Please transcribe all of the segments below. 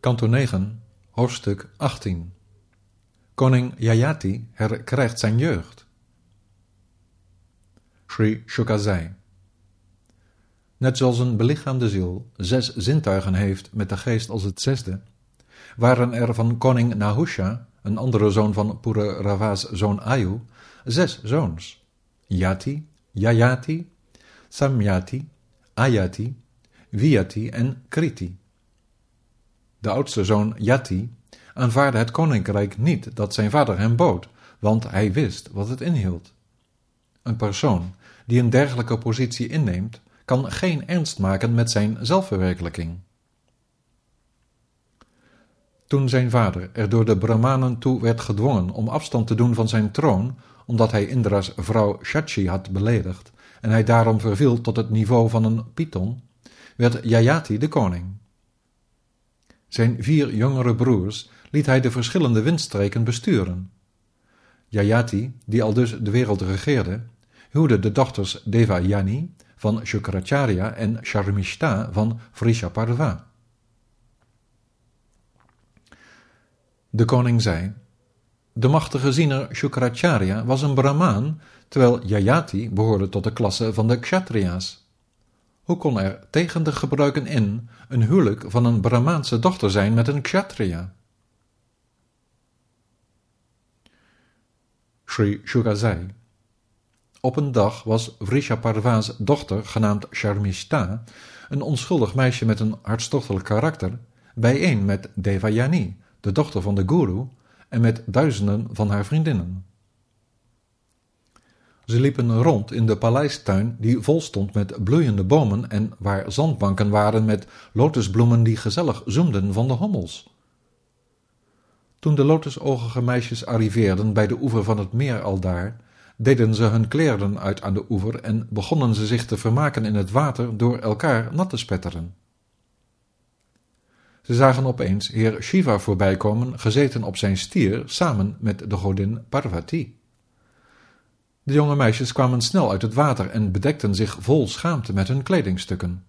Kanto 9, hoofdstuk 18. Koning Yayati herkrijgt zijn jeugd. Sri Shuka zei: net zoals een belichaamde ziel 6 zintuigen heeft met de geest als het 6e, waren er van koning Nahusha, een andere zoon van Pururava's zoon Ayu, 6 zoons: Yati, Yayati, Samyati, Ayati, Viyati en Kriti. De oudste zoon Yati aanvaardde het koninkrijk niet dat zijn vader hem bood, want hij wist wat het inhield. Een persoon die een dergelijke positie inneemt, kan geen ernst maken met zijn zelfverwerkelijking. Toen zijn vader er door de Brahmanen toe werd gedwongen om afstand te doen van zijn troon, omdat hij Indra's vrouw Shachi had beledigd en hij daarom verviel tot het niveau van een python, werd Yayati de koning. Zijn 4 jongere broers liet hij de verschillende windstreken besturen. Yayati, die aldus de wereld regeerde, huwde de dochters Devayani van Shukracharya en Sharmishta van Vrishaparva. De koning zei: de machtige ziener Shukracharya was een Brahmaan, terwijl Yayati behoorde tot de klasse van de Kshatriya's. Hoe kon er tegen de gebruiken in een huwelijk van een Brahmaanse dochter zijn met een Kshatriya? Sri Shuka zei: op een dag was Vrishaparva's dochter, genaamd Sharmishta, een onschuldig meisje met een hartstochtelijk karakter, bijeen met Devayani, de dochter van de guru, en met duizenden van haar vriendinnen. Ze liepen rond in de paleistuin die vol stond met bloeiende bomen en waar zandbanken waren met lotusbloemen die gezellig zoemden van de hommels. Toen de lotusoogige meisjes arriveerden bij de oever van het meer aldaar, deden ze hun kleren uit aan de oever en begonnen ze zich te vermaken in het water door elkaar nat te spetteren. Ze zagen opeens heer Shiva voorbijkomen, gezeten op zijn stier, samen met de godin Parvati. De jonge meisjes kwamen snel uit het water en bedekten zich vol schaamte met hun kledingstukken.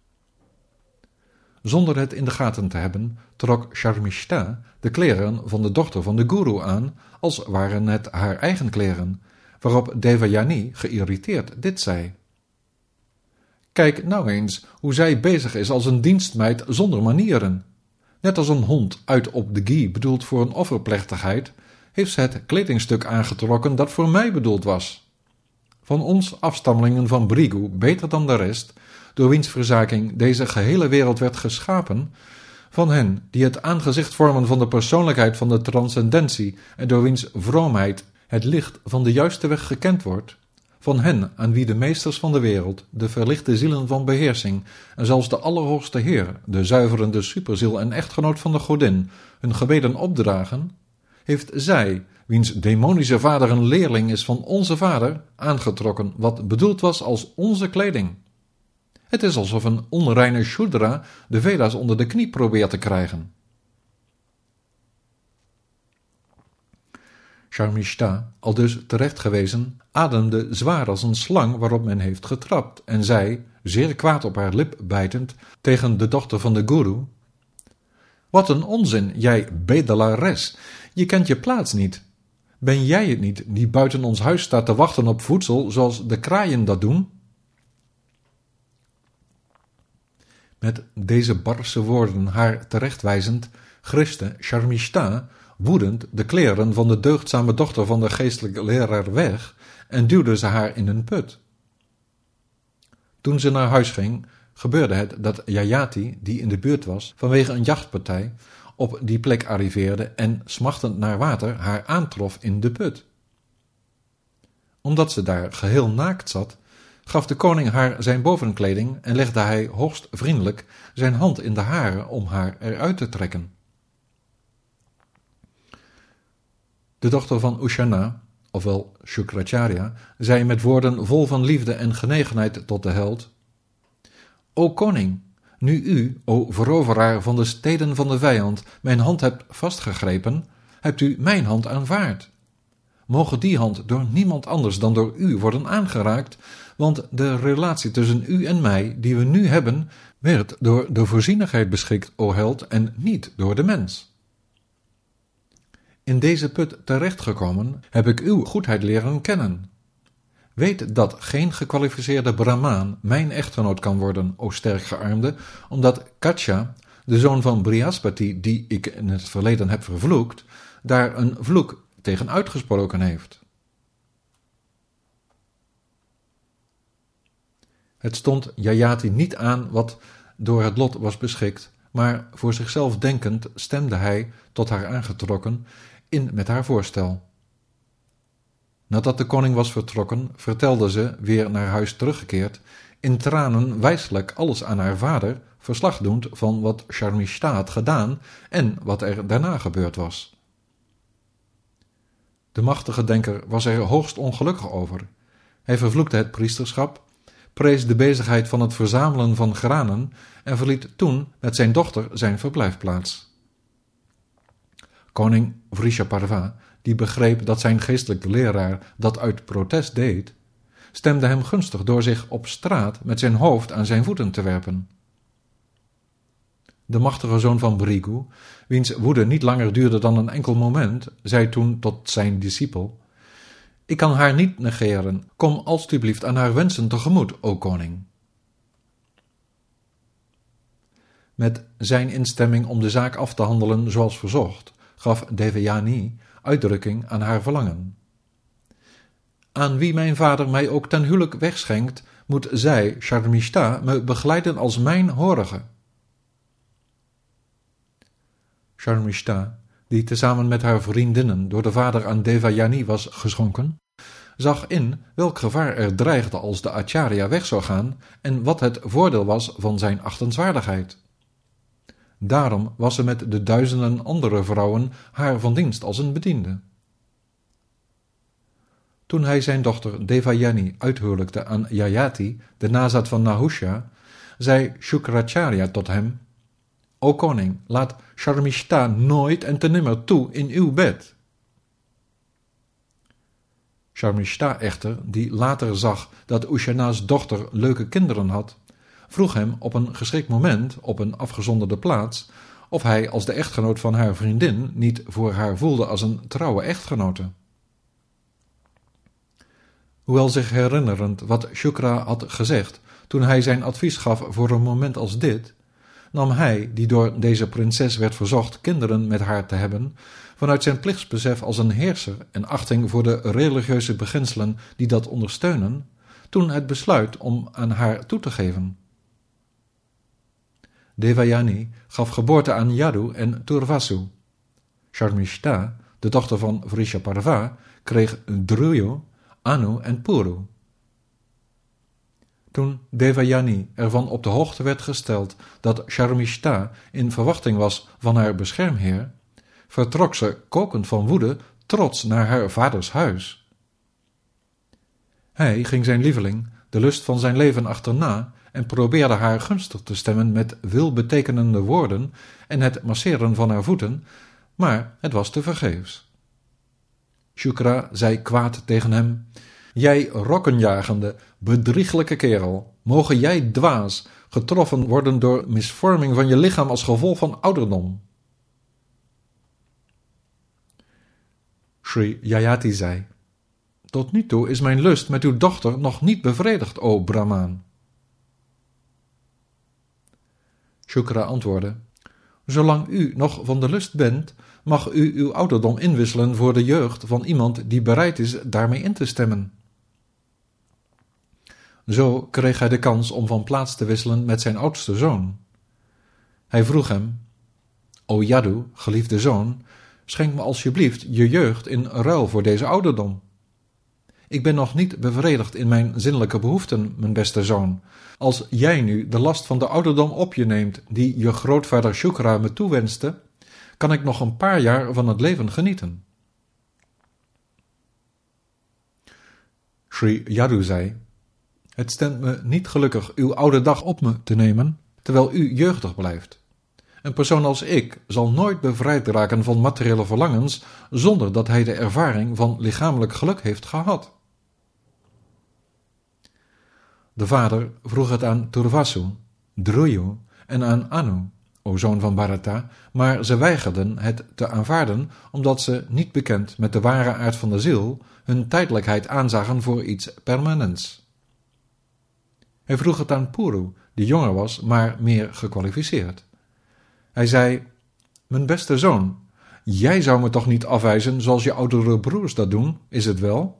Zonder het in de gaten te hebben, trok Sharmishta de kleren van de dochter van de guru aan, als waren het haar eigen kleren, waarop Devayani, geïrriteerd, dit zei: kijk nou eens hoe zij bezig is als een dienstmeid zonder manieren. Net als een hond uit op de ghee bedoeld voor een offerplechtigheid, heeft ze het kledingstuk aangetrokken dat voor mij bedoeld was. Van ons afstammelingen van Brigu, beter dan de rest, door wiens verzaking deze gehele wereld werd geschapen, van hen die het aangezicht vormen van de persoonlijkheid van de transcendentie en door wiens vroomheid het licht van de juiste weg gekend wordt, van hen aan wie de meesters van de wereld, de verlichte zielen van beheersing en zelfs de Allerhoogste Heer, de zuiverende superziel en echtgenoot van de godin, hun gebeden opdragen, heeft zij, wiens demonische vader een leerling is van onze vader, aangetrokken wat bedoeld was als onze kleding. Het is alsof een onreine Shudra de Veda's onder de knie probeert te krijgen. Sharmishta, aldus terecht gewezen, ademde zwaar als een slang waarop men heeft getrapt en zei, zeer kwaad op haar lip bijtend, tegen de dochter van de guru: wat een onzin, jij bedelares, je kent je plaats niet. Ben jij het niet die buiten ons huis staat te wachten op voedsel zoals de kraaien dat doen? Met deze barse woorden haar terechtwijzend, griste Sharmishta woedend de kleren van de deugdzame dochter van de geestelijke leraar weg en duwde ze haar in een put. Toen ze naar huis ging, gebeurde het dat Yayati, die in de buurt was, vanwege een jachtpartij, op die plek arriveerde en, smachtend naar water, haar aantrof in de put. Omdat ze daar geheel naakt zat, gaf de koning haar zijn bovenkleding en legde hij hoogst vriendelijk zijn hand in de hare om haar eruit te trekken. De dochter van Ushana, ofwel Shukracharya, zei met woorden vol van liefde en genegenheid tot de held: O koning, nu u, o veroveraar van de steden van de vijand, mijn hand hebt vastgegrepen, hebt u mijn hand aanvaard. mogen die hand door niemand anders dan door u worden aangeraakt, want de relatie tussen u en mij, die we nu hebben, werd door de voorzienigheid beschikt, o held, en niet door de mens. In deze put terechtgekomen heb ik uw goedheid leren kennen. Weet dat geen gekwalificeerde Brahmaan mijn echtgenoot kan worden, o sterkgearmde, omdat Katsja, de zoon van Brihaspati, die ik in het verleden heb vervloekt, daar een vloek tegen uitgesproken heeft. Het stond Yayati niet aan wat door het lot was beschikt, maar voor zichzelf denkend stemde hij, tot haar aangetrokken, in met haar voorstel. Nadat de koning was vertrokken, vertelde ze, weer naar huis teruggekeerd, in tranen wijselijk alles aan haar vader, verslag doend van wat Sharmishta had gedaan en wat er daarna gebeurd was. De machtige denker was er hoogst ongelukkig over. Hij vervloekte het priesterschap, prees de bezigheid van het verzamelen van granen en verliet toen met zijn dochter zijn verblijfplaats. Koning Vrishaparva, die begreep dat zijn geestelijke leraar dat uit protest deed, stemde hem gunstig door zich op straat met zijn hoofd aan zijn voeten te werpen. De machtige zoon van Brigu, wiens woede niet langer duurde dan een enkel moment, zei toen tot zijn discipel: Ik kan haar niet negeren, kom alstublieft aan haar wensen tegemoet, o koning. Met zijn instemming om de zaak af te handelen zoals verzocht, gaf Devayani uitdrukking aan haar verlangen. Aan wie mijn vader mij ook ten huwelijk wegschenkt, moet zij, Sharmishta, me begeleiden als mijn horige. Sharmishta, die tezamen met haar vriendinnen door de vader aan Devayani was geschonken, zag in welk gevaar er dreigde als de Acharya weg zou gaan en wat het voordeel was van zijn achtenswaardigheid. Daarom was ze met de duizenden andere vrouwen haar van dienst als een bediende. Toen hij zijn dochter Devayani uithuwelijkte aan Yayati, de nazaat van Nahusha, zei Shukracharya tot hem: O koning, laat Sharmishta nooit en te nimmer toe in uw bed. Sharmishta echter, die later zag dat Ushana's dochter leuke kinderen had, vroeg hem op een geschikt moment, op een afgezonderde plaats, of hij als de echtgenoot van haar vriendin niet voor haar voelde als een trouwe echtgenote. Hoewel zich herinnerend wat Shukra had gezegd toen hij zijn advies gaf voor een moment als dit, nam hij, die door deze prinses werd verzocht kinderen met haar te hebben, vanuit zijn plichtsbesef als een heerser en achting voor de religieuze beginselen die dat ondersteunen, toen het besluit om aan haar toe te geven. Devayani gaf geboorte aan Yadu en Turvasu. Sharmishta, de dochter van Vrishaparva, kreeg Druyu, Anu en Puru. Toen Devayani ervan op de hoogte werd gesteld dat Sharmishta in verwachting was van haar beschermheer, vertrok ze kokend van woede trots naar haar vaders huis. Hij ging zijn lieveling, de lust van zijn leven, achterna en probeerde haar gunstig te stemmen met veelbetekenende woorden en het masseren van haar voeten, maar het was tevergeefs. Shukra zei kwaad tegen hem: Jij rokkenjagende, bedrieglijke kerel, mogen jij dwaas, getroffen worden door misvorming van je lichaam als gevolg van ouderdom. Sri Yayati zei: Tot nu toe is mijn lust met uw dochter nog niet bevredigd, o Brahmaan. Shukra antwoordde: Zolang u nog van de lust bent, mag u uw ouderdom inwisselen voor de jeugd van iemand die bereid is daarmee in te stemmen. Zo kreeg hij de kans om van plaats te wisselen met zijn oudste zoon. Hij vroeg hem: O Yadu, geliefde zoon, schenk me alsjeblieft je jeugd in ruil voor deze ouderdom. Ik ben nog niet bevredigd in mijn zinnelijke behoeften, mijn beste zoon. Als jij nu de last van de ouderdom op je neemt die je grootvader Shukra me toewenste, kan ik nog een paar jaar van het leven genieten. Sri Yadu zei: Het stemt me niet gelukkig uw oude dag op me te nemen, terwijl u jeugdig blijft. Een persoon als ik zal nooit bevrijd raken van materiële verlangens zonder dat hij de ervaring van lichamelijk geluk heeft gehad. De vader vroeg het aan Turvasu, Druyu en aan Anu, o zoon van Bharata, maar ze weigerden het te aanvaarden omdat ze, niet bekend met de ware aard van de ziel, hun tijdelijkheid aanzagen voor iets permanents. Hij vroeg het aan Puru, die jonger was, maar meer gekwalificeerd. Hij zei: mijn beste zoon, jij zou me toch niet afwijzen zoals je oudere broers dat doen, is het wel?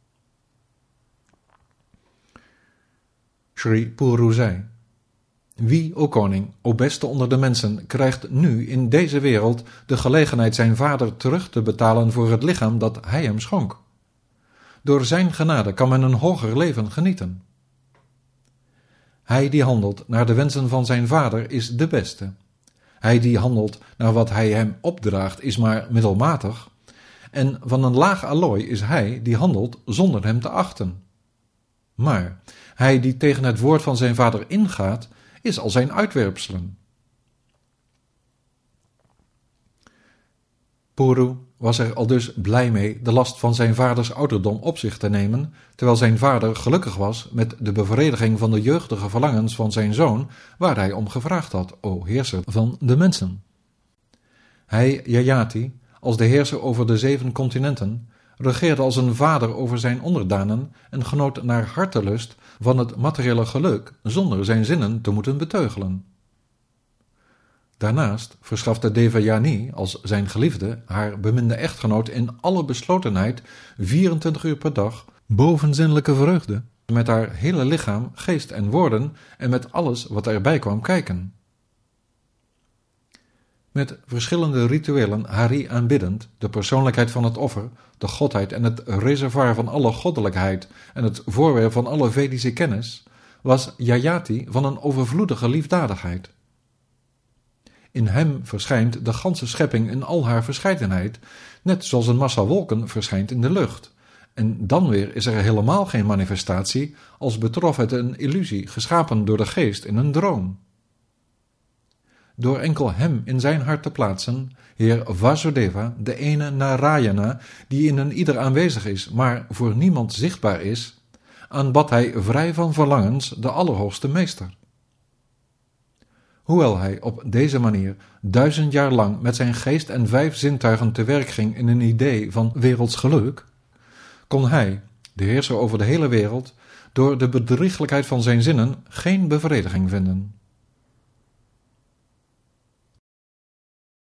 Sri Puru zei: wie, o koning, o beste onder de mensen, krijgt nu in deze wereld de gelegenheid zijn vader terug te betalen voor het lichaam dat hij hem schonk? Door zijn genade kan men een hoger leven genieten. Hij die handelt naar de wensen van zijn vader is de beste. Hij die handelt naar wat hij hem opdraagt is maar middelmatig. En van een laag allooi is hij die handelt zonder hem te achten. Maar hij die tegen het woord van zijn vader ingaat, is al zijn uitwerpselen. Puru was er al dus blij mee de last van zijn vaders ouderdom op zich te nemen, terwijl zijn vader gelukkig was met de bevrediging van de jeugdige verlangens van zijn zoon, waar hij om gevraagd had, o heerser van de mensen. Hij, Yayati, als de heerser over de 7 continenten, regeerde als een vader over zijn onderdanen en genoot naar hartelust van het materiële geluk zonder zijn zinnen te moeten beteugelen. Daarnaast verschafte Devayani als zijn geliefde haar beminde echtgenoot in alle beslotenheid 24 uur per dag bovenzinnelijke vreugde, met haar hele lichaam, geest en woorden en met alles wat erbij kwam kijken. Met verschillende rituelen Hari aanbiddend, de persoonlijkheid van het offer, de godheid en het reservoir van alle goddelijkheid en het voorwerp van alle Vedische kennis, was Yayati van een overvloedige liefdadigheid. In hem verschijnt de ganse schepping in al haar verscheidenheid, net zoals een massa wolken verschijnt in de lucht. En dan weer is er helemaal geen manifestatie, als betrof het een illusie geschapen door de geest in een droom. Door enkel hem in zijn hart te plaatsen, Heer Vasudeva, de ene Narayana, die in een ieder aanwezig is, maar voor niemand zichtbaar is, aanbad hij vrij van verlangens de Allerhoogste Meester. Hoewel hij op deze manier 1000 jaar lang met zijn geest en 5 zintuigen te werk ging in een idee van werelds geluk, kon hij, de heerser over de hele wereld, door de bedrieglijkheid van zijn zinnen geen bevrediging vinden.